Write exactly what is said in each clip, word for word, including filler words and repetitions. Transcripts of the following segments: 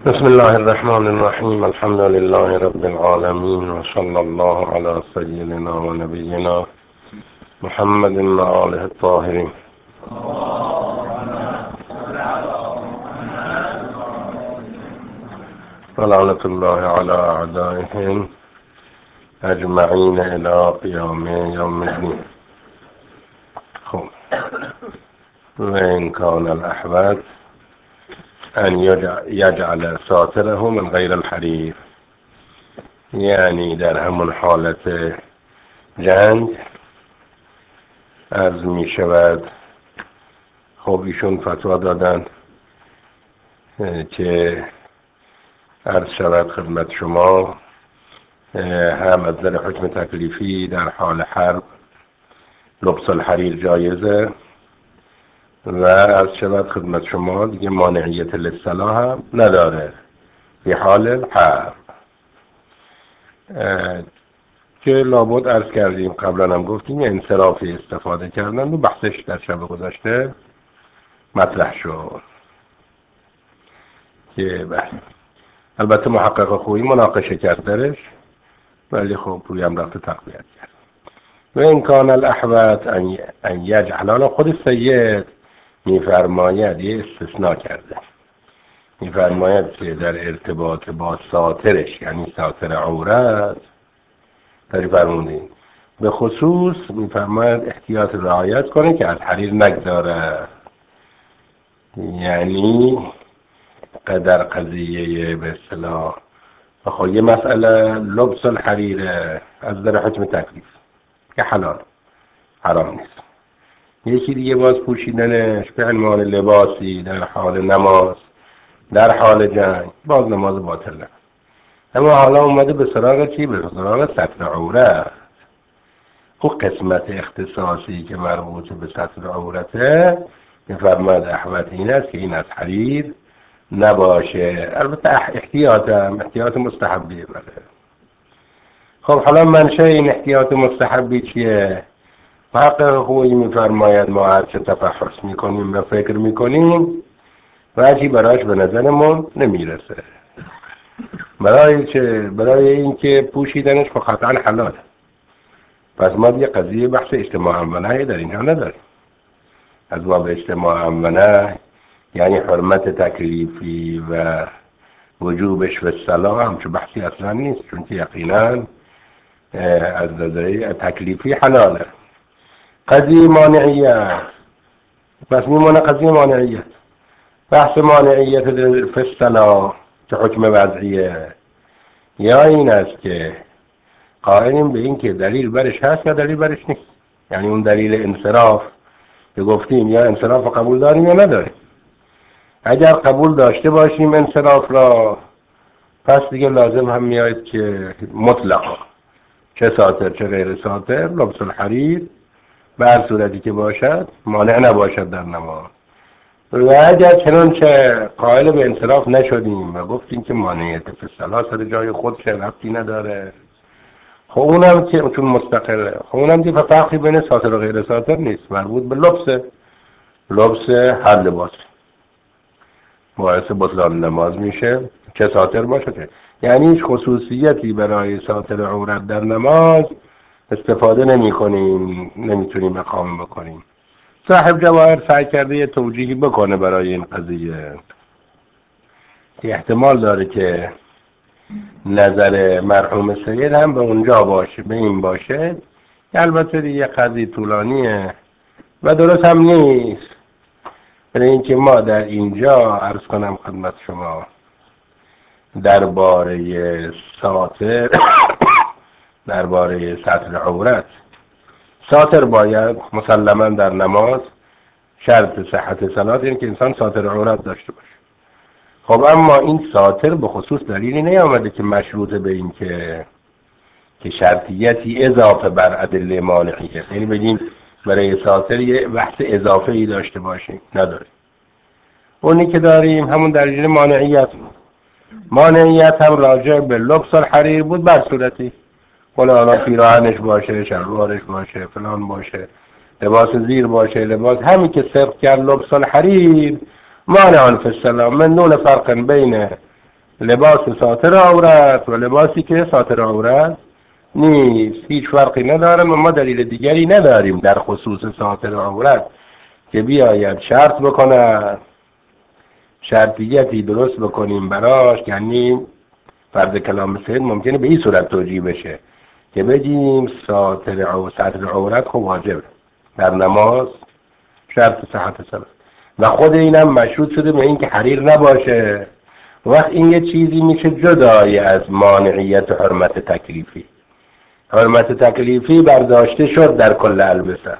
بسم الله الرحمن الرحيم. الحمد لله رب العالمين، وصلى الله على سيدنا ونبينا محمد وآله الطاهرين. ولعنة الله على أعدائهم أجمعين إلى قيام يوم الدين. خب، وإن كان الأحوال أن يجعل ساتره من غیر الحریر، یعنی در همون حالت جنگ عرض می شود. خب ایشون فتوا دادن که عرض شود خدمت شما هم از نظر حکم تکلیفی در حال حرب لبس الحریر جایزه و از شود خدمت شما دیگه مانعیت للصلاح هم نداره به حال الحرب، که لابد عرض کردیم قبلا هم گفتیم انصرافی استفاده کردن و بحثش در شب گذشته مطرح شد که بله البته محقق خویی مناقشه کرد درش، ولی خب روی هم رفت تقویت کرد. و این کان الاحوط ان یجعل، خود سید میفرماید یه استثناء کرده، میفرماید که در ارتباط با ساترش یعنی ساتر عورت داری فرمودیم به خصوص میفرماید احتیاط رعایت کنه که از حریر نگذاره، یعنی قدر قضیه به اصطلاح خب یه مسئله لبس الحریر از در حکم تکلیف که حلال حرام نیست، یکی دیگه باز پوشیدنش به عنوان لباسی در حال نماز در حال جنگ باز نماز باطل نه. اما حالا اومده به سراغ چی؟ به سراغ ستر عورت. اون قسمت اختصاصی که مربوط به ستر عورته میفرماید احوط این است که این از حریر نباشه، البته احتیاط هم احتیاط مستحبیه. بله خب حالا منشه این احتیاط مستحبی چیه؟ محقق خویی میفرماید ما هرچه تفحص میکنیم و فکر میکنیم وجهی براش به نظرمون نمیرسه، برای چه؟ برای اینکه پوشیدنش خب قطعا حلاله، پس ما دیگه قضیه بحث اجتماع و نهی در اینجا نداریم. از باب اجتماع و نهی یعنی حرمت تکلیفی و وجوبش و صلاح همچو بحثی اصلا نیست، چون که یقینا از نظر تکلیفی حلاله. قضیه مانعیت بس میمونه، قضیه مانعیت بحث مانعیت فی الصلاح که حکم وضعیه، یا این است که قائلیم به این که دلیل برش هست یا دلیل برش نیست، یعنی اون دلیل انصراف که گفتیم یا انصراف قبول داریم یا نداریم. اگر قبول داشته باشیم انصراف را، پس دیگه لازم هم میاد که مطلقا چه ساتر چه غیر ساتر لبس الحریر به هر صورتی که باشد مانع نباشد در نماز. و اگر چنانچه قائل به انصراف نشدیم و گفتیم که مانعیت فی الصلاح سر جای خودش ربطی نداره، خب اونم که چون مستقله، خب اونم دیگه فرقی بین ساتر و غیر ساتر نیست، مربوط به لبس لبس هر لباس باعث بطلان نماز میشه چه ساتر باشه، یعنی هیچ خصوصیتی برای ساتر عورت در نماز استفاده نمی کنیم، نمیتونیم اقامه بکنیم. صاحب جواهر سعی کرده یه توجیهی بکنه برای این قضیه که احتمال داره که نظر مرحوم سید هم به اونجا باشه، به این باشه، که البته یه قضیه طولانیه و درست هم نیست. برای اینکه ما در اینجا عرض کنم خدمت شما درباره ساتر درباره ساتر عورت، ساتر باید مسلما در نماز شرط صحت صلات این که انسان ساتر عورت داشته باشه. خب اما این ساتر به خصوص دلیلی نیامده که مشروطه به این که که شرطیتی اضافه بر ادله مانعیه، یعنی بگیم برای ساتر یه بحث اضافه ای داشته باشیم، نداریم. اونی که داریم همون درجه مانعیت، مانعیت هم راجع به لبس الحریر بود بر صورتی ولی حالا پیراهنش باشه، شلوارش باشه، فلان باشه، لباس زیر باشه، لباس همین که صرف کرد لبس الحریر مانع فی الصلاة من دون فرق بین لباس ساتر عورت و لباسی که ساتر عورت نیست، هیچ فرقی نداره و ما دلیل دیگری نداریم در خصوص ساتر عورت که بیاید شرط بکنه، شرطیتی درست بکنیم براش. یعنی فرض کلام سید ممکنه به این صورت توجیه بشه که بگیم ساتر عورت ساتر عورت خب واجبه در نماز، شرط صحت صلات، و خود اینم مشروط شده به این که حریر نباشه. وقت این یه چیزی میشه جدای از مانعیت حرمت تکلیفی. حرمت تکلیفی برداشته شد در کل البسه،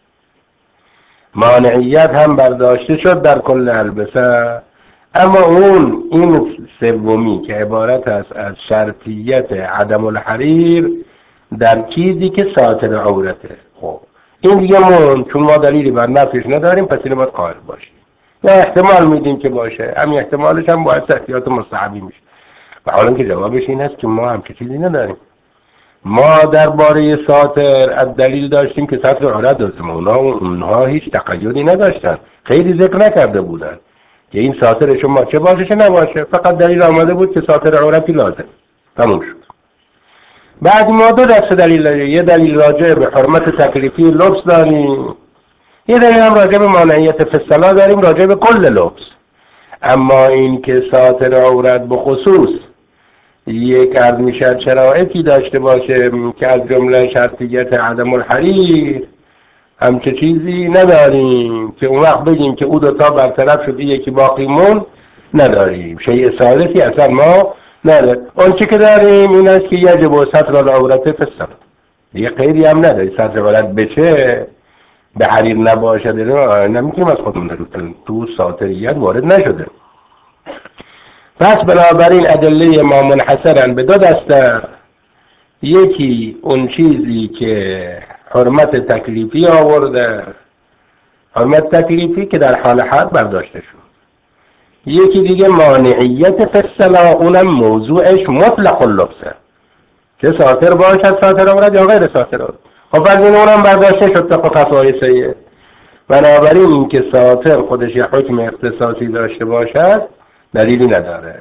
مانعیت هم برداشته شد در کل البسه، اما اون این سومی که عبارت است از شرطیت عدم الحریر در چیزی که ساتر عورته، خب این دیگه مون چون ما دلیلی بر نفیش نداریم پس اینو باید قائل باشیم یا احتمال میدیم که باشه، همین احتمالش هم باید احتیاط مستحبی میشه. و حالا که جوابش این است که ما هم که چیزی نداریم. ما درباره ساتر از دلیل داشتیم که ساتر عورت داشتیم، اونها اونها هیچ تقیدی نداشتن، خیلی ذکر نکرده بودن که این ساتر شما چه باشه چه نباشه، فقط دلیل آمده بود که ساتر عورتی لازم، تموم شد. بعد ما دو دسته دلیل داریم، یه دلیل راجع به حرمت تکلیفی لبس داریم، یه دلیل هم راجع به مانعیت فصلا داریم راجع به کل لبس. اما این که ساتر عورت به خصوص یک از میشد شرایطی داشته باشه که از جمله شرطیت عدم الحریر، همچه چیزی نداریم که اون وقت بگیم که او دوتا برطرف شد یکی باقی مون، نداریم. شیء ثالثی اصلا ما نداریم. اون چی که داریم این است که یجب ستر العورت فی الصلاة، دیگه غیری هم نداری. ستر عورت بچه به حریر نباشد نمیتونیم از خودمون نروتن، تو ساتریت وارد نشده. پس بنابراین ادله ما منحصرن به دو دسته، یکی اون چیزی که حرمت تکلیفی آورده، حرمت تکلیفی که در حال حد برداشته شد، یکی دیگه مانعیت فصلا، اونم موضوعش مطلق اللبسه که ساتر باشد ساتر عورت یا غیر ساتر عورت. خب از این اونم برداشته شد تا فتوای سید. بنابراین این که ساتر خودش یه حکم اختصاصی داشته باشد دلیلی نداره.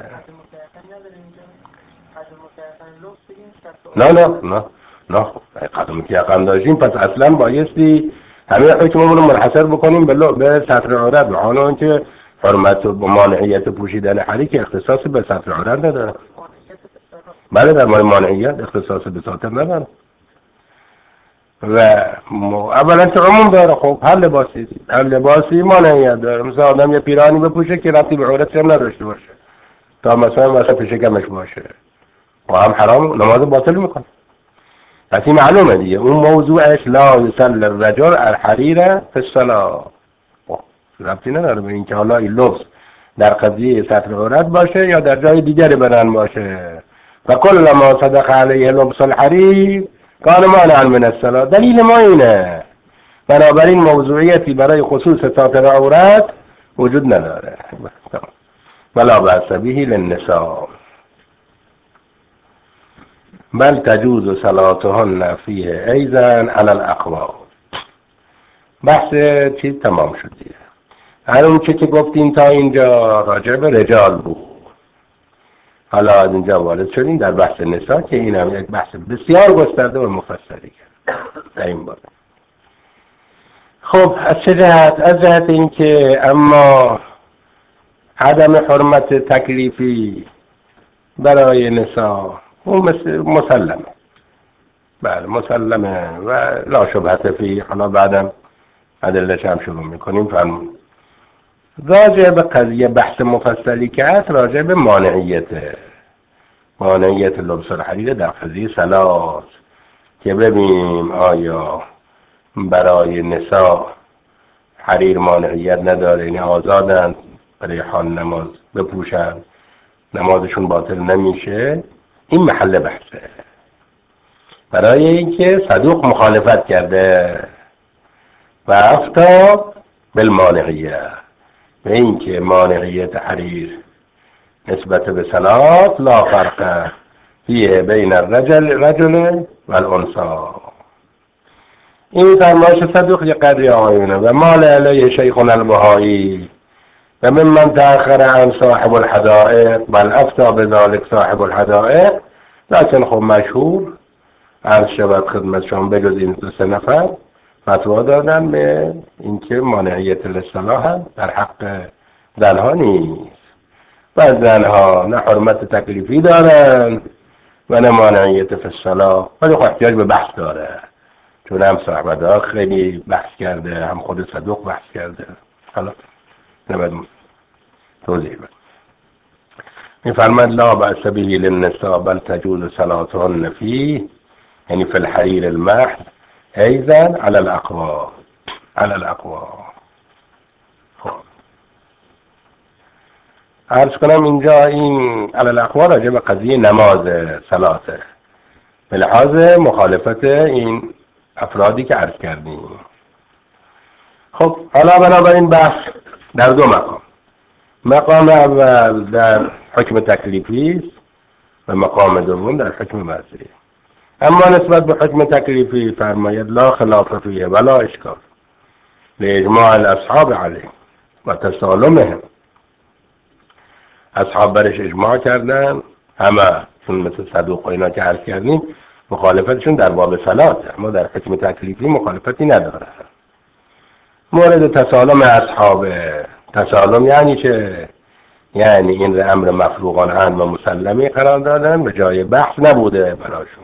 نه نه نه نه قدم که یقم داشتیم پس اصلا بایستی همه حکممون رو منحصر بکنیم به به سطر عورت، و حالا اینکه حرمت و مانعیت پوشیدن حریر که اختصاص به سطر عورت نداره. بله در مورد مانعیت اختصاص به ساتر نداره و اولا که عموم داره. خب هر لباسی هر لباسی مانعیت داره، مثلا آدم یه پیرانی بپوشه که ربطی به عورت هم نداشته باشه تا مثلا مثلا پیش کمش باشه و هم حرام نماز باطل میکنه. پس این معلومه دیگه اون موضوعش لا یصلی الرجل الحریر فی الصلاة، ربطی نداره به اینکه حالا این لبس در قضیه سطر عورت باشه یا در جای دیگری بدن باشه. و کل ما صدق علیه لبس الحریر کان مانعا من الصلاة. دلیل ما اینه. بنابراین موضوعیتی برای خصوص ساتر عورت وجود نداره. ولا بأس به للنساء بل تجوز صلاتهن فیه ایضا علی الاقوال. بحث چیز تمام شد دیگه. هر اون چی که گفتیم تا اینجا راجع به رجال بود، حالا از اینجا وارد شدیم در بحث نساء که این هم یک بحث بسیار گسترده و مفصلی در این باره. خب از چه جهت؟ از جهت این که اما عدم حرمت تکلیفی برای نساء اون مسلمه، بله مسلمه و لا شبهه فی. حالا بعدم ادله‌اش هم شروع میکنیم. فرمون راجع به قضیه بحث مفصلی که هست راجع به مانعیت مانعیت لبس الحریر در قضیه صلات که ببینیم آیا برای نساء حریر مانعیت نداره، یعنی آزادن برای حال نماز بپوشن نمازشون باطل نمیشه. این محل بحثه برای اینکه صدوق مخالفت کرده و افتا بالمانعیه به اینکه مانعیت حریر نسبت به صلات لا فرق فیه بین الرجل رجل و الانثى. این فرمایش صدوق یک قدری آیونه و مال علیه شیخنا البهایی وممن تأخر عن صاحب الحدائق، بل أفتى بذلك صاحب الحدائق، لكن خب مشهور عرض شود خدمتشان بجز این دو سه نفر فتوا دادن به اینکه مانعیت الاصطلاح در حق زنها نیست و زنها نه حرمت تکلیفی دارن و نه مانعیت فی الصلاح، ولی خب احتیاج به بحث داره، چون هم صاحب خیلی بحث کرده، هم خود صدوق بحث کرده. حالا نباید توضیح بدم. میفرماد لا بأس به للنساء بل تجوز صلاتهن فيه، یعنی فی الحریر المحض ایضا علی الاقوى علی الاقوى. خب عرض کنم اینجا این علی الاقوى راجع به قضیه نماز صلاته به لحاظ مخالفت این افرادی که عرض کردیم. خب حالا بنابراین بحث در دو مقام، مقام اول در حکم تکلیفی است و مقام دوم در حکم وضعی. اما نسبت به حکم تکلیفی فرماید لا خلاف فیه ولا اشکال لاجماع الاصحاب علیه و تسالمهم. اصحاب برش اجماع کردن، همه چون مثل صدوق و اینا که عرض کردیم مخالفتشون در باب صلات، اما در حکم تکلیفی مخالفتی نداره. مورد تسالم اصحاب، تسالم یعنی چه؟ یعنی این را امر مفروغان عنه و مسلمی قرار دادن و جای بحث نبوده براشون،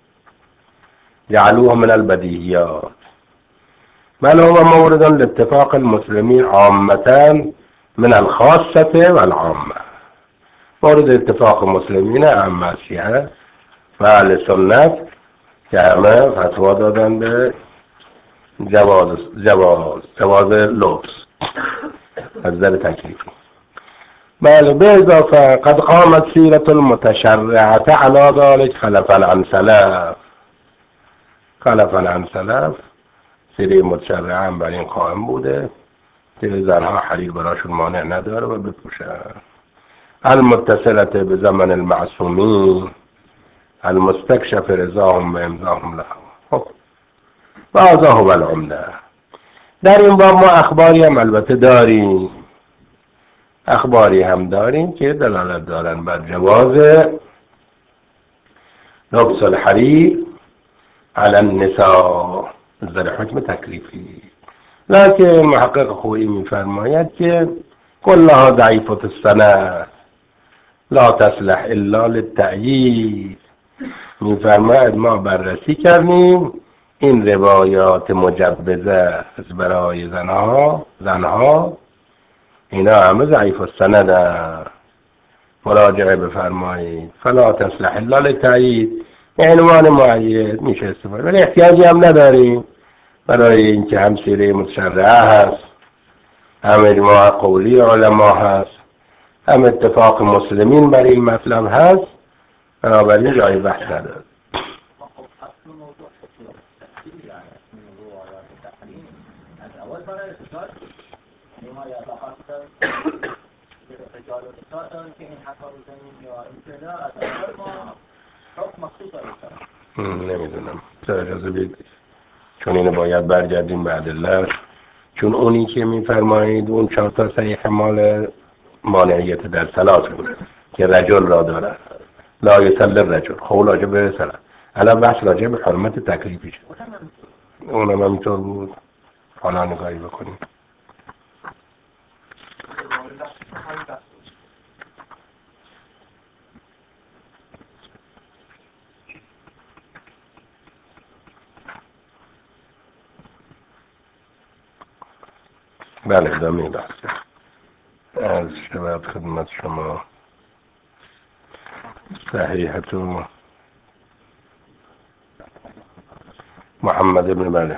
جعلوه من البدیهیات. بل هو مورد لاتفاق المسلمین عامتا من الخاصة والعامة، مورد اتفاق مسلمین عامه شیعه و اهل سنت که همه فتوا دادن به جواز جواز جواز لبس از نظر تکلیفی. بله به اضافه قد قامت سیرة المتشرعة على ذلك خلفا عن سلف، خلفا عن سلف سیره متشرعه هم بر این قائم بوده که زنها حریر براشون مانع نداره و بپوشن. المتصلة بزمن المعصومین المستکشف رضاهم و امضاهم له. خب و هذا هو العمده. در این باب ما اخباری هم البته داریم، اخباری هم داریم که دلالت دارن بر جواز لبس الحریر علی النساء در حکم تکلیفی، لکن محقق خویی میفرماید که کلها ضعیفة السند لا تصلح الا للتأیید. میفرماید ما بررسی کردیم این روایات مجوزه برای زنها زنها اینا همه ضعیف السند، مراجعه بفرمایید. فلا تصلح الا للتأیید، عنوان مؤید میشه استفاده، ولی احتیاجی هم نداریم برای اینکه هم سیره متشرعه هست، هم اجماع قولی علما هست، هم اتفاق مسلمین بر این مطلب هست، بنابراین جای بحث نداره. نمیدونم اجازه بدید، چون اینو باید برگردیم به ادله، چون اونی که میفرمایید اون چهار تا صحیح مال مانعیت در صلات بود که رجل را داره لا یصلی الرجل، خب راجع به صلات الان بحث راجع به حرمت تکلیفی شد، اونم همینطور بود. حالا نگاهی بکنیم. بله ادامه بحث از شباب خدمت شما صحیحة محمد بن بله.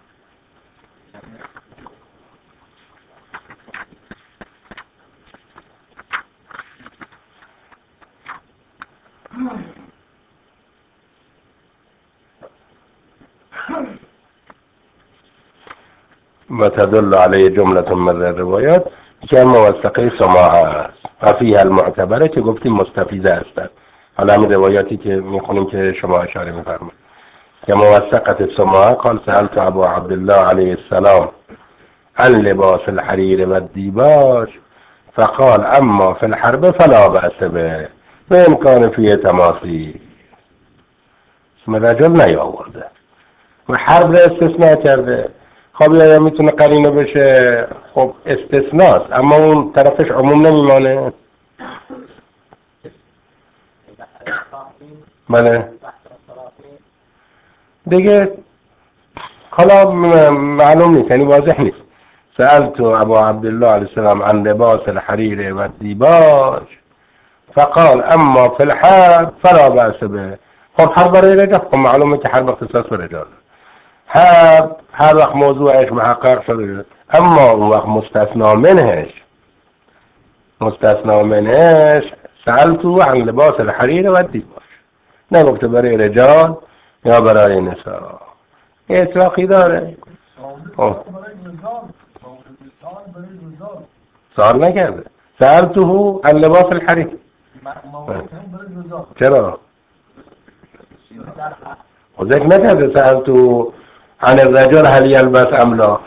و تدل علیه جملة من الروایات که موثقه سماع است و فیها المعتبره که گفتیم مستفیضه هستند. حالا همین روایاتی که میخونیم که شما اشاره میفرمایید که موثقه سماع قال سألت ابا عبدالله علیه السلام عن لباس الحریر و الدیباج فقال اما في الحرب فلا بأس به وإن كان فيه تماثيل. اسم رجل نیاورده و حرب را استثناء کرده. خب یا میتونه قرینه بشه، خب استثناست اما اون طرفش عموم نمیمانه. بله دیگه حالا معلوم نیست، یعنی واضح نیست. سألت ابا عبدالله علیه السلام عن لباس الحریر و دیباج فقال اما فی الحرب فلا بأس به. خب حرب برای رجال، خب معلومه که حرب اختصاص به رجال، حرب هر وقت موضوعش محقق شده، اما اون وقت مستثنا منهش مستثنا منهش سألتو عن لباس الحریر و دیباج، نگفته برای رجال یا برای نساء، یه اطلاقی داره. سوال نکرده. سألته عن لباس الحریر. چرا؟ و ذکر نکرده سألته عن الرجل هل یلبس ام لا.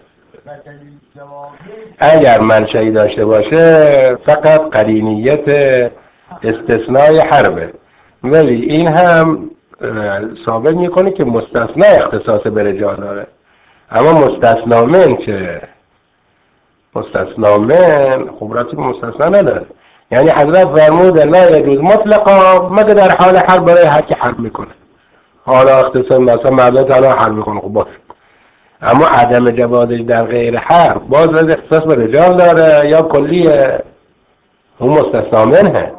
اگر منشئی داشته باشه فقط قرینیت استثناء حربه، ولی این هم ثابت میکنه که مستثنا اختصاص به رجال داره. اما مستثنا من چه؟ مستثنا من خب رابطه به مستثنا نداره. یعنی حضرت فرمود لا یجوز مطلقا مگر در حال حرب برای هر کی حرب میکنه. حالا اختصاص مثلا مردان تنها حرب میکنه، خب باشه. اما عدم جوازش در غیر حرب باز از اختصاص به رجال داره یا کلیه؟ اون مستثنا منه.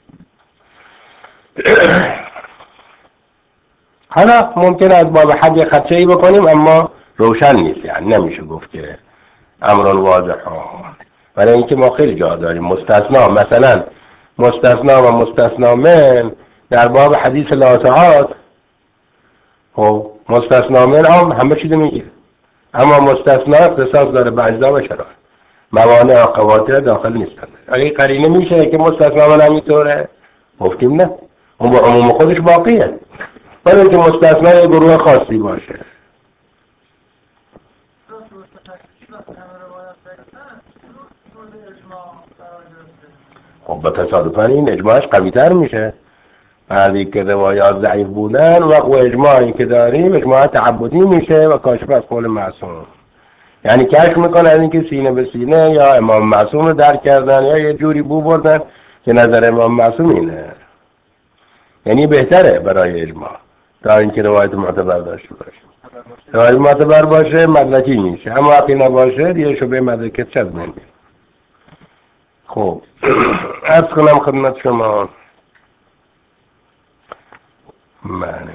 حالا ممکنه از باب حد خدشه ای بکنیم اما روشن نیست، یعنی نمیشه گفت که امر واضح ها. برای اینکه ما خیلی جا داریم مستثنا، مثلا مستثنا و مستثنا من در باب حدیث لاسعات، خب مستثنا من هم همه چیز میگیره، اما مستثنا اختصاص داره به اجزا و شرایط، موانع و قواطع داخل نیستن. اگه قرینه میشه که مستثنا من همینطوره، گفتیم نه، اون با عموم خودش باقیه، ولی که مستثنا یه گروه خاصی باشه. خب به تصادفاً این اجماعش قوی تر میشه. بعدی که روایات ضعیف بودن و و اجماعی که داریم اجماع تعبدی میشه و کاشف از قول معصوم، یعنی کشف میکنه از اینکه سینه به سینه یا امام معصوم رو درک کردن یا یه جوری بو بردن که نظر امام معصوم اینه، یعنی بهتره برای اجماع تا اینکه روایت معتبر داشته باشه. روایت معتبر باشه مدرکی میشه، اما وقتی نباشه دیگه شبه مدرکت چه نمیشه. خب عرض کنم خدمت شما، بله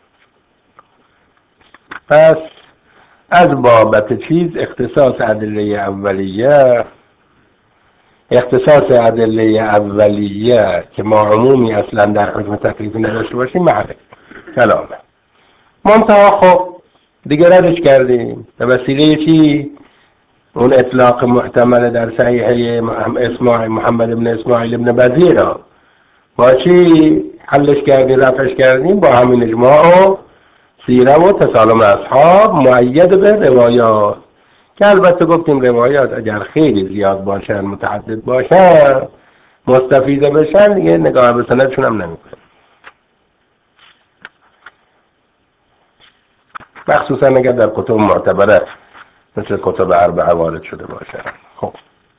پس از بابت چیز اختصاص ادله اولیه، اختصاص ادله اولیه که ما عمومی اصلا در حکم تکلیفی نداشته باشیم محله کلامه. منتها خب دیگه ردش کردیم به وسیله چی؟ اون اطلاق محتمل در صحیحه اسماعیل محمد ابن اسماعیل ابن بزیر با چی حلش کردیم رفعش کردیم؟ با همین اجماع و سیره و تسالم اصحاب مؤید به روایات، که البته گفتیم روایات اگر خیلی زیاد باشن متعدد باشن مستفیده بشن دیگه نگاه به سندشون هم نمیکنه، مخصوصا اگر در کتب معتبره مثل کتب اربعه وارد شده باشه. خب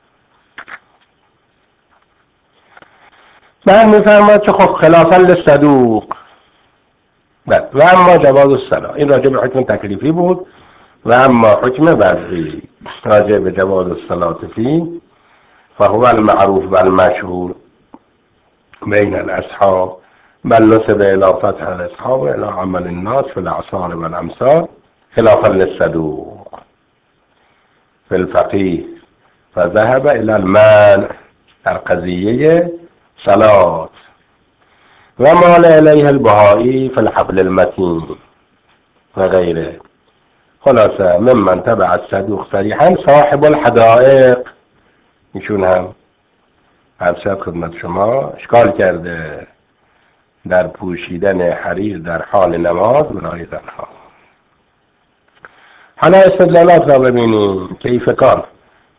بعد میفرماید که خب خلافا للصدوق بله و اما جواز الصلاة، این راجع به حکم تکلیفی بود، و اما حکم وضعی راجع به جواز الصلاة فی فهو المعروف و المشهور بین الاصحاب بل نسب الى فتح الاصحاب و الى عمل الناس في الاعصار و الامصار خلافا للصدوق في الفقيه فذهب الى المانع در قضیه صلاة و مال الیه البهائی فی الحبل المتین و غیره. خلاصه ممن تبع الصدوق صریحا صاحب الحدائق، ایشون هم ارشد خدمت شما اشکال کرده در پوشیدن حریر در حال نماز برای زنها. حالا استدلالات را ببینیم. کیف کار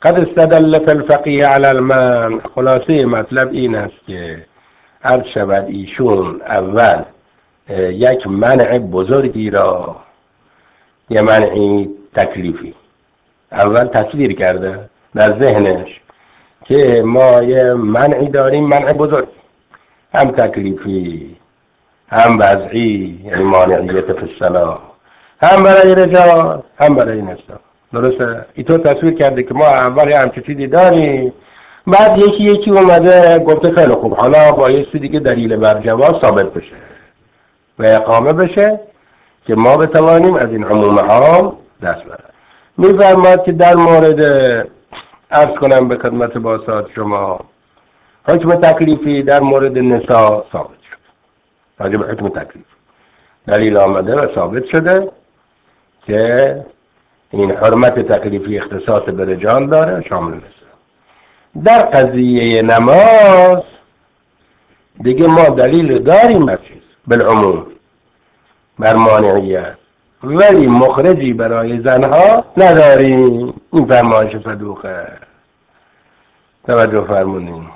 قد استدل فی الفقیه علی المنع. خلاصه مطلب این است که عرض شود ایشون اول یک منع بزرگی را، یه منعی تکلیفی، اول تصویر کرده در ذهنش که ما یه منعی داریم، منع بزرگ، هم تکلیفی هم وضعی، یعنی مانعیت فی الصلاة، هم برای رجال هم برای نساء. درسته؟ اینطور تصویر کرده که ما اول یه همچه چیزی داریم، بعد یکی یکی اومده گفته خیلی خوب، حالا بایستی دیگه دلیل بر جواز ثابت بشه و اقامه بشه که ما بتوانیم از این عموم عام دست برد. می‌فرماید که در مورد، عرض کنم به خدمت باسط شما، حکم تکلیفی در مورد نساء ثابت شد. راجع به حکم تکلیف دلیل آمده و ثابت شده که این حرمت تکلیفی اختصاص به رجال داره، شامل نساء. در قضیه نماز دیگه ما دلیل داریم از چیز بالعموم بر مانعیت، ولی مخرجی برای زنها نداریم. این فرمایش صدوقه، توجه فرمونیم.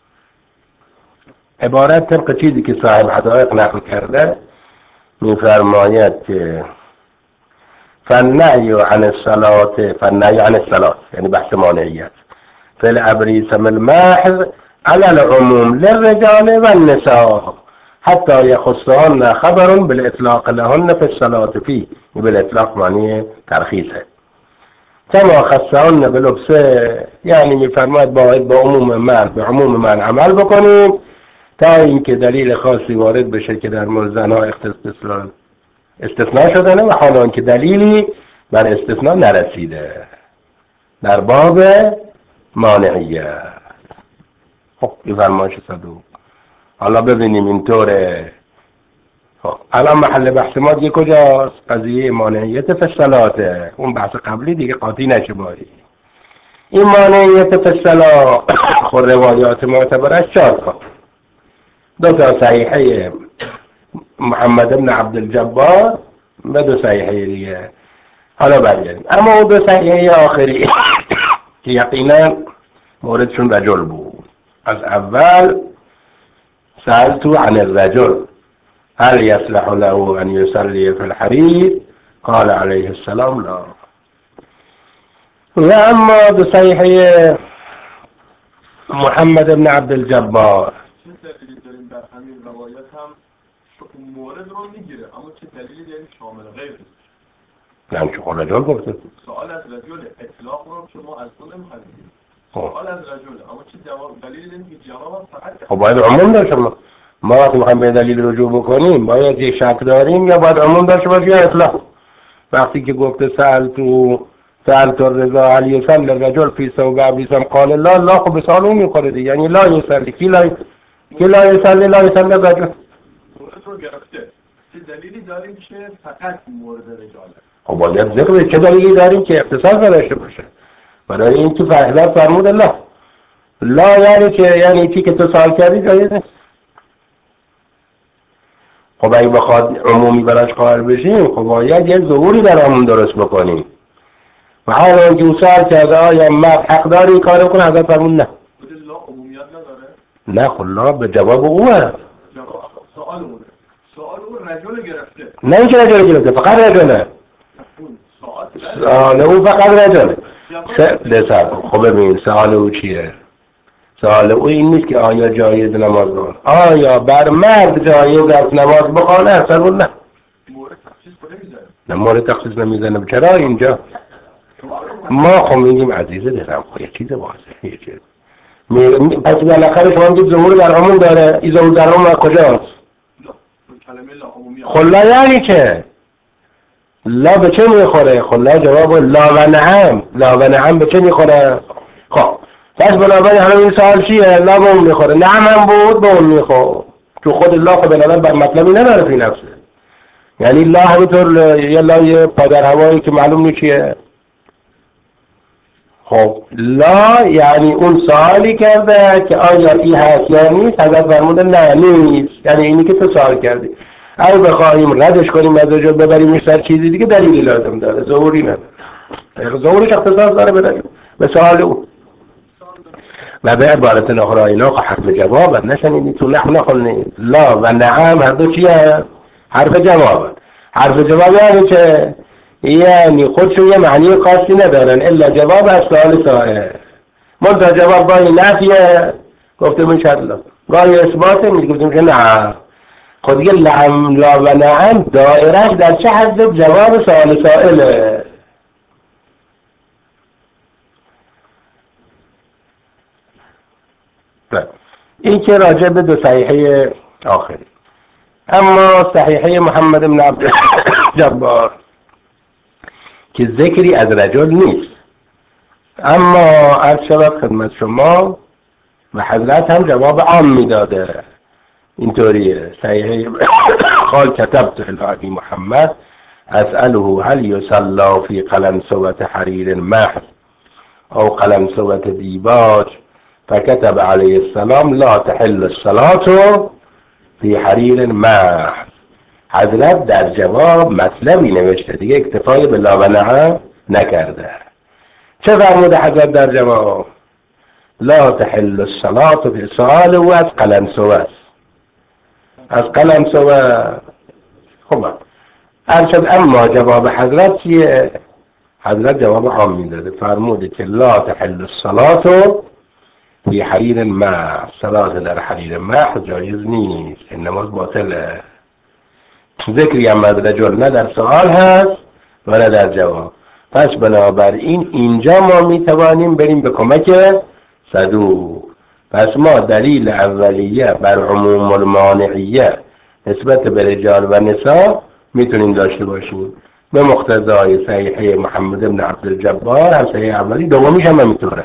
عبارت طبق چیزی که صاحب حدائق نقل کرده میفرماید که فالنهی عن الصلاة، فالنهی عن الصلاة یعنی بحث مانعیت، فی الابریسم المحض علی العموم للرجال والنساء حتی یخصهن خبر بالاطلاق لهن فی الصلاة فيه. بالاطلاق معنی ترخیصه. کما خصهن بلبسه، یعنی میفرماید باید با عموم من به عموم من عمل بکنیم تا اینکه دلیل خاصی وارد بشه که در مورد زنها استثناء استثناء شدنه، و حالا که دلیلی بر استثناء نرسیده در باب مانعیت. خب این فرمایش صدوق. حالا ببینیم اینطوره. خب الان محل بحث ما دیگه کجاست؟ قضیه مانعیت فی الصلاة. اون بحث قبلی دیگه قاطی نشه باری. این مانعیت فی الصلاة خود روایات معتبرش چهار تا، دو تا صحیحه محمد بن عبد الجبار و دو صحیحه دیگه. حالا برگردیم. اما اون دو صحیحه آخری که یقینا موردشون رجل بود. از اول سألت عن الرجل هل يصلح له ان يصلي في الحرير؟ قال عليه السلام لا. و اما دو صحیحه محمد بن عبد الجبار در همین روایت هم مورد رو میگیره، اما چه دلیلی داریم شامل غیر؟ یعنی چه خود رجل گفته؟ سوال از رجل، اطلاق رو شما از خود نمیخواهید. سوال از رجل، اما چه جواب دلیلی داریم که جواب فقط خب باید عموم داشته. ما ما وقتی میخوایم به دلیل رجوع بکنیم باید یک شک داریم یا باید عموم داشته باشه یا اطلاق. وقتی که گفته سأل تو سأل تو رضا هل یصلی الرجل فی ثوب ابریسم قال لا، لا خب به سوال اون میخوره دیگه، یعنی لا یصلی کی لا کی لا یصلی لا یصلی الرجل. مورد رو گرفته، چه دلیلی داریم که فقط مورد رجاله؟ خب باید ذکر چه دلیلی داریم که اختصاص داشته باشه. برای این که فرض فرمود لا لا یعنی چه؟ یعنی چی که تو سوال کردی جایز نیست. خب اگه بخواد عمومی براش قائل بشیم خب باید یه ظهوری در همون درست بکنیم. و حالا اون که اون سوال کرده آیا مرد حق داره این کار بکنه، حضرت فرمود نه. لا عمومیت نداره؟ نه خب لا به جواب اوه. جواب سوال اونه. سوال اون رجل گرفته. نه این که رجل گرفته، فقط رجله. سوال او فقط رجله. سه خب ببین سوال او چیه؟ سوال او این نیست که آیا جایز نماز بخوان، آیا بر مرد جایز است نماز بخوانه؟ اصلا نه. مورد تخصیص نمیزنه. نه مورد تخصیص نمیزنه. چرا اینجا ما خب میگیم عزیز دلم خب یه چیز واضحه، یه چیز پس بالاخره شما میگید ظهور در عموم داره. این ظهور در عموم کجاست؟ کلمه لا عمومی. خب لا یعنی چه؟ لا به چه میخوره؟ خب لا جواب لا و نعم. لا و نعم به چه میخوره؟ خب پس بنابراین حالا این سوال چیه؟ لا به اون میخوره، نعم هم بود به اون میخوره، چون خود لا خب بنابراین بر مطلبی نداره فی نفسه. یعنی لا همینطور یه لای پادر هوایی که معلوم نیست چیه. خب لا یعنی اون سوالی کرده که آیا این هست یا نیست، حضرت فرموده نه نیست، یعنی اینی که تو سوال کردی. اگه بخواهیم ردش کنیم از اونجا ببریمش سر چیزی دیگه دلیلی لازم داره، ظهوری نداره. ظهورش اختصاص داره به دلیل. به سوال او. و به عبارت اخرى اینا حرف جواب نشنیدی تو نحو نخونید. لا و نعم هر دو چیه؟ حرف جواب. حرف جواب یعنی چه؟ یعنی خودشون یه معنی خاصی ندارن الا جواب از سوال سائل. منتها جواب گاهی نفیه گفته میشه لا، گاهی اثباته میگفتیم که نه. خود دیگه لعم لا و نعم دائرش در چه حد جواب سوال سائله. این که راجع به دو صحیحه آخری. اما صحیحه محمد بن عبد الجبار که ذکری از رجل نیست، اما عرض شود خدمت شما و حضرت هم جواب عام میداده. اینطوریه صحیحه قال كتبت الى محمد اسأله هل يصلى في قلنسوة حرير محض او قلنسوة دیباج فكتب عليه السلام لا تحل الصلاة في حرير محض. حضرت در جواب مطلبی نوشته دیگه، اکتفای به لا و نعم نکرده. چه فرموده حضرت در جواب؟ لا تحل الصلاة في سؤال و از قلنسوة است. از قلنسوة خب ارشد. اما جواب حضرت چیه؟ حضرت جواب عام میداده، فرموده که لا تحل الصلاة فی حریر محض، صلاة در حریر محض جایز نیست، این نماز باطله. ذکری هم از رجل نه در سوال هست و نه در جواب. پس بنابراین اینجا ما میتوانیم بریم به کمک صدوق. پس ما دلیل اولیه بر عموم المانعیه نسبت به رجال و نساء میتونیم داشته باشیم به مقتضای صحیحه محمد بن عبد الجبار. هم صحیح اولی، دومیش هم همینطوره.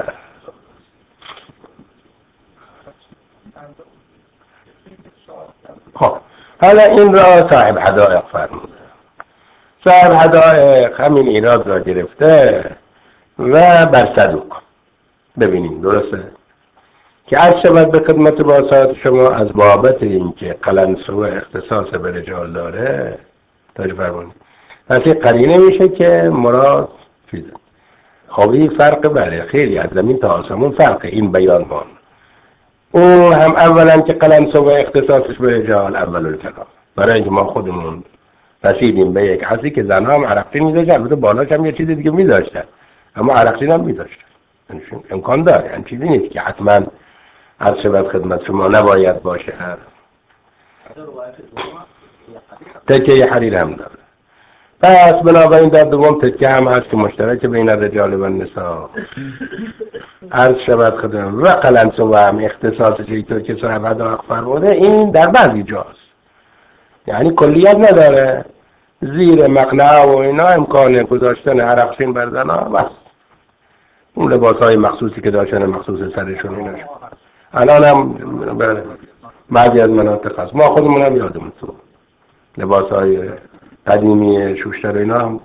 خب حالا این را صاحب حدائق فرمود. صاحب حدائق همین ایراد را گرفته و بر صدوق. ببینیم درسته که عرض شود به خدمت باسط شما از بابت این که قلنسوه اختصاص به رجال داره توجه فرمونید. پس این قرینه میشه که مراد چیزه. خب این فرق بله خیلی از زمین تا آسمون فرق این بیان مان. اون هم اولا که قلنسوه اختصاصش به رجال اول الکلام، برای اینکه ما خودمون رسیدیم به یک حسی که زنها هم عرقچین میذاشتن، البته بالاش هم یه چیز دیگه میذاشتن، اما عرقچین هم میذاشتن. امکان داره، این چیزی نیست که حتما هر شبت خدمت شما نباید باشه. تکه حریر هم داره. پس بنابراین در دوم تکه هم هست که مشترک بین رجال و نساء. عرض شبت خدمت و قلنسوه هم اختصاصش اینطور که صاحب حدائق فرموده این در بعضی جاست، یعنی کلیت نداره. زیر مقنعه و اینا امکان گذاشتن عرقچین بر زنها بس. اون لباس های مخصوصی که داشتن مخصوص سرشون ایناش الان هم بعضی از مناطق هست. ما خودمون هم یادمون تو لباس های قدیمی شوشتر اینا هم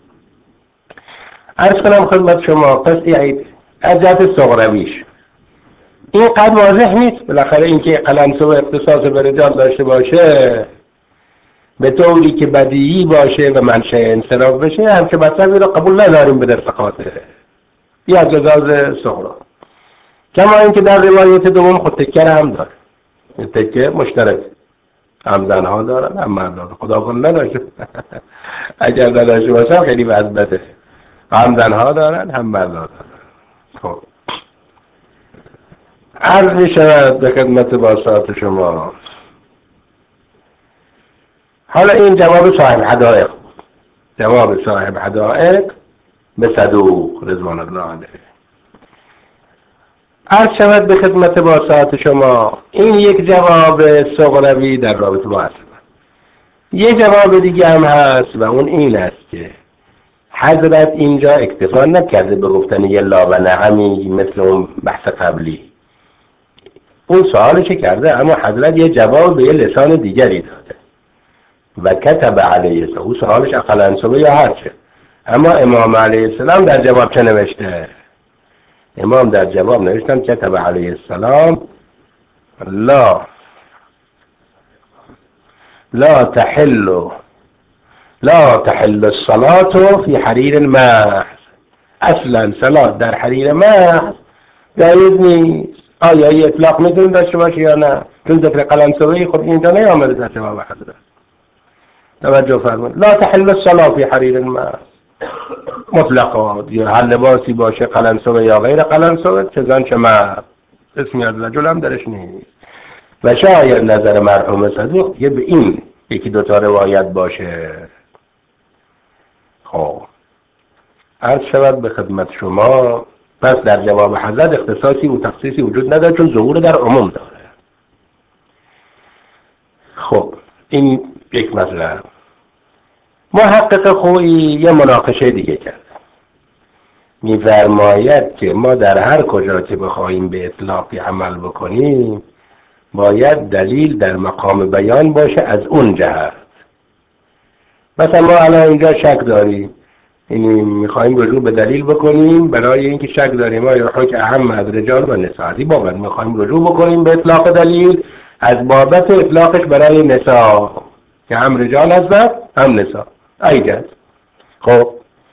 عرض کنم خدمت شما. پس این از جهت صغرویش این قد واضح نیست. بالاخره اینکه قلنسوه اختصاص به رجال داشته باشه به طوری که بدیهی باشه و منشأ انصراف بشه همچه مطلبی رو قبول نداریم به درفقاته. این از لحاظ صغرا. کما اینکه در روایت دوم خود تکه هم داره. این تکه مشترک هم زنها دارن هم مردان. خدا کن نداشته اگر نداشته باشم خیلی وضع بده. هم زنها دارن هم مردان دارن. خب عرض می شود به خدمت باسط شما. حالا این جواب صاحب حدائق، جواب صاحب حدائق به صدوق رضوان الله علیه. عرض شود به خدمت باسط شما این یک جواب صغروی در رابطه با اصل. یک جواب دیگه هم هست و اون این است که حضرت اینجا اکتفا نکرده به گفتن یه لا و نعمی مثل اون بحث قبلی. اون سوالش کرده اما حضرت یه جواب به یه لسان دیگری داده و کتب علیه السلام. اون سوالش قلنسوه یا هرچه، اما امام علیه السلام در جواب چه نوشته؟ امام در جواب نوشتن کتب علیه السلام لا لا تحل لا تحل الصلاة في حرير محض. اصلا صلات در حریر محض جایز نیست. آیا ای اطلاق میتونی داشته باشه یا نه؟ چون ذکر قلنسوه خود اینجا نیامده در جواب حضرت. توجه فرمایید. لا تحل الصلاة فی حریر المحض مطلقا، یا هر لباسی باشه قلنسوه یا غیر قلنسوه، چه زن چه مرد، اسمی از رجل هم درش نیست. و شاید نظر مرحوم صدوق یه به این یکی دوتا روایت باشه. خب عرض شود به خدمت شما، پس در جواب حضرت اختصاصی و تخصیصی وجود نداره چون ظهور در عموم داره. خب این یک مطلب. محقق خویی یه مناقشه دیگه کرد، می‌فرماید که ما در هر کجا که بخوایم به اطلاقی عمل بکنیم باید دلیل در مقام بیان باشه از اون جهت. مثلا ما الان اینجا شک داریم، یعنی میخوایم رجوع به دلیل بکنیم برای اینکه شک داریم ما یا حکم اهم از رجال و نساء، بابت میخوایم رجوع بکنیم به اطلاق دلیل از بابت اطلاقش برای نساء که هم رجال هستند هم نساء ایجاز. خب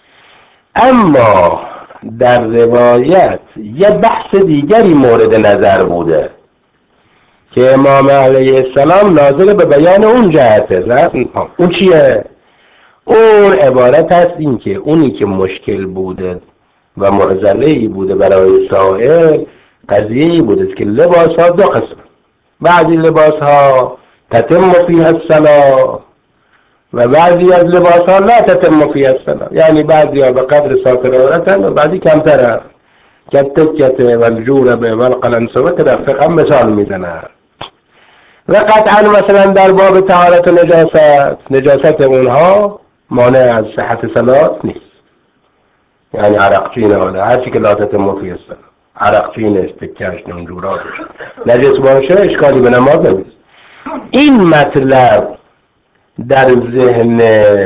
اما در روایت یه بحث دیگری مورد نظر بوده که امام علیه السلام ناظر به بیان اون جهته. اون چیه؟ اون عبارت هست این که اونی که مشکل بوده و معضله‌ای بوده برای سائل قضیه‌ای بوده که لباس ها دو قسم، بعضی لباس ها تتم فیها الصلاة و بعضی از لباس ها لا تتم فیها الصلاة، یعنی بعضی ها به قدر ساتر عورتن و بعضی کمتر هست. کتکت و الجورب و القلنسوه در فقه مثال میزنن. و قطعا مثلا در باب طهارت و نجاست، نجاست اونها مانع از صحت صلات نیست. یعنی عرقچین حالا هرچی که لا تتم فیها الصلاة، عرقچینش، تکهش، نونجوراتش نجس باشه اشکالی به نماز نمیست. این مطلب در ذهن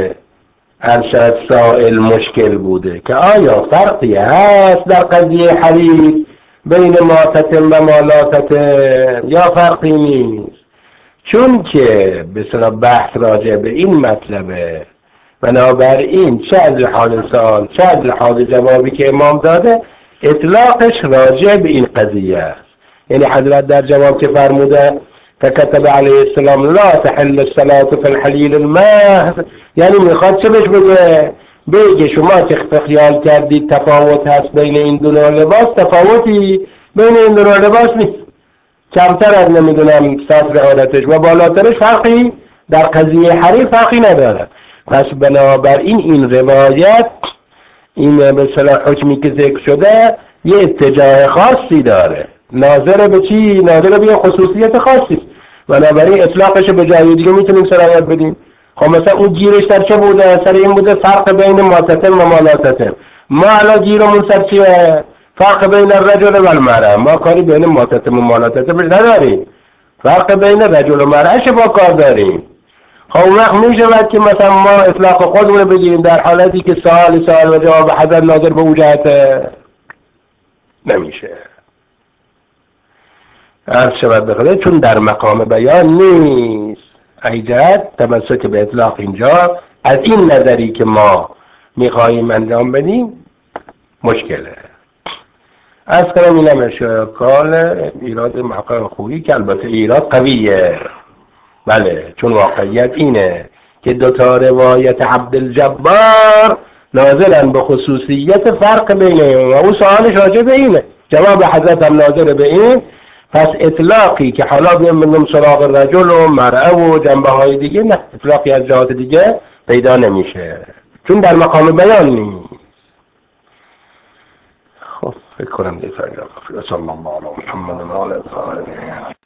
ارشد سائل مشکل بوده که آیا فرقی هست در قضیه حریر بین ما تتم و ما لا تتم یا فرقی نیست. چون که به صلاح بحث راجع به این مطلبه، بنابراین چه از لحاظ سوال چه از لحاظ جوابی که امام داده اطلاقش راجع به این قضیه است. یعنی حضرت در جواب که فرموده فكتب علیه السلام لا تحل الصلاة في الحليل المحض، یعنی میخواد چه بهش بگه؟ بگه شما که خیال کردید تفاوت هست بین این دو نوع لباس، تفاوتی بین این دو نوع لباس نیست. کمتر از نمیدونم سطر عادتش و بالاترش فرقی در قضیه حریر فرقی نداره. پس بنابراین این روایت این به اصطلاح حکمی که ذکر شده یه اتجاه خاصی داره، ناظر به چی؟ ناظر به یه خصوصیت خاصی. بنابراین اطلاقش به جای دیگه میتونیم سرایت بدیم. خب مثلا اون گیرش در چه بوده؟ سر این بوده فرق بین ماتتم و مالاتتم. ما الان گیرمون سر چیه؟ فرق بین الرجل و المرأه. ما کاری بین ماتتم و مالاتتم نداریم، فرق بین رجل و مرأه با کار داریم. خب اون وقت میشود که مثلا ما اطلاق خودمون بگیریم در حالتی که سوال سوال و جواب حضرت ناظر به وجهت نمیشه. عرض شود بخده چون در مقام بیان نیست. ایجاد تمسک به اطلاق اینجا از این نظری که ما میخواییم انجام بدیم مشکله. از کنم اینم اشکال ایراد محقق خویی که البته ایراد قویه. بله چون واقعیت اینه که دوتا روایت عبدالجبار ناظرن به خصوصیت فرق بینه و او سوالش راجع به اینه، جواب حضرت هم ناظر به این. پس اطلاقی که حالا بیم بگم سراغ رجل و مرأه و جنبه های دیگه نه، اطلاقی از جهات دیگه پیدا نمیشه چون در مقام بیان نیست. خب فکر کنم دیگه صلی الله علی محمد و آله